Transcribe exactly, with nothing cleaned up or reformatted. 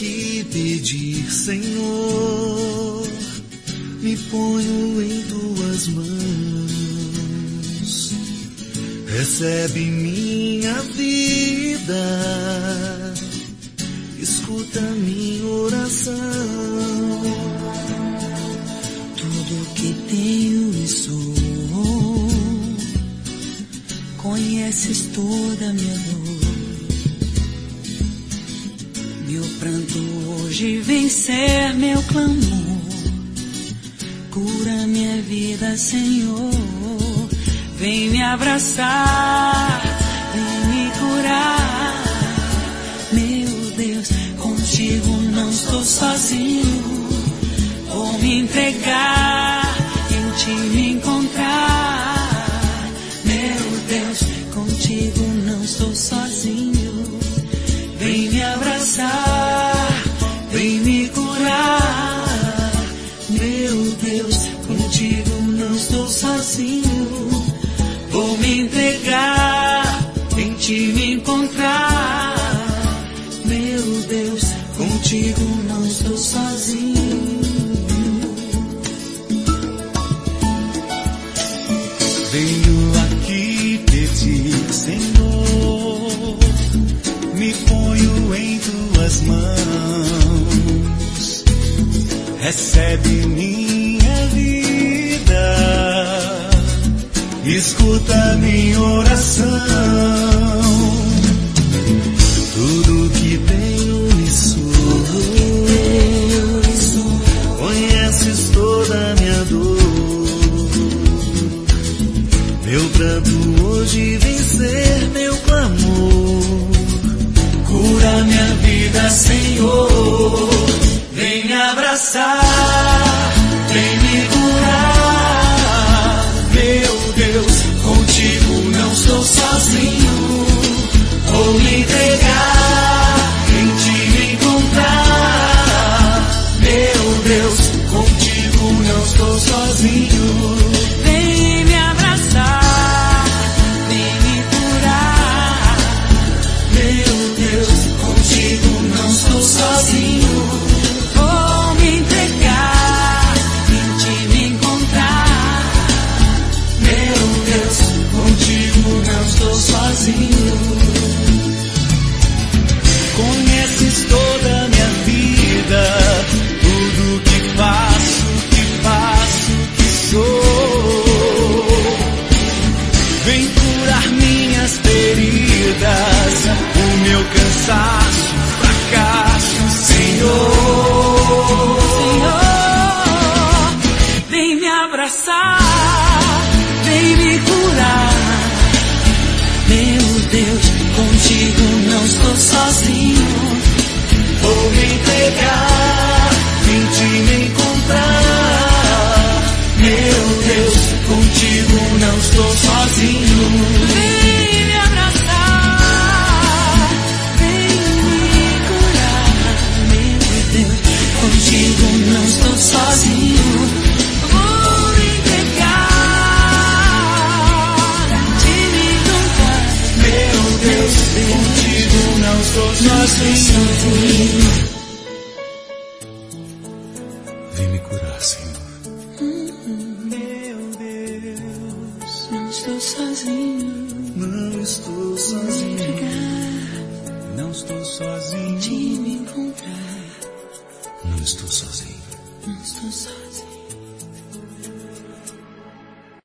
aqui pedir, Senhor, me ponho em tuas mãos. Recebe minha vida, escuta minha oração. Tudo que tenho e sou, conheces toda a minha dor. Meu pranto hoje vem ser meu clamor. Cura minha vida, Senhor. Vem me abraçar, vem me curar. Meu Deus, contigo não estou sozinho. Vou me entregar, em ti me encontrar. Meu Deus, contigo não estou sozinho. Vem me abraçar, vem me curar. Meu Deus, contigo não estou sozinho. Vou me entregar, em ti me encontrar. Meu Deus, contigo não estou sozinho. Venho aqui pedir, Senhor, me ponho em tuas mãos. Recebe minha vida, escuta minha oração. Tudo que tenho e sou, conheces toda a minha dor. Meu pranto hoje vem ser meu clamor. Cura minha vida, Senhor. Vem me abraçar, vem me curar. Meu Deus, contigo não estou sozinho. Vou me entregar, em ti me encontrar. Meu Deus, contigo não estou sozinho. Vem me abraçar, vem me curar. Meu Deus, contigo não estou sozinho. Vou me entregar, em ti me encontrar. Meu Deus, contigo não estou sozinho. Conheces toda a minha vida, tudo que faço, que faço, que sou. Vem curar minhas feridas, o meu cansaço, fracasso, Senhor. Senhor, vem me abraçar, vem me curar. Meu Deus, contigo não estou sozinho. Vou me entregar, em ti me encontrar. Meu Deus, contigo não estou sozinho. Vem me abraçar, vem me curar. Meu Deus, contigo não estou sozinho. Vou me entregar, te me encontrar. Meu Deus, contigo não estou sozinho. Vem me curar, Senhor. Meu Deus, Não estou sozinho. não estou sozinho. Não estou sozinho. Te me encontrar. Não estou sozinho. Não estou sozinho.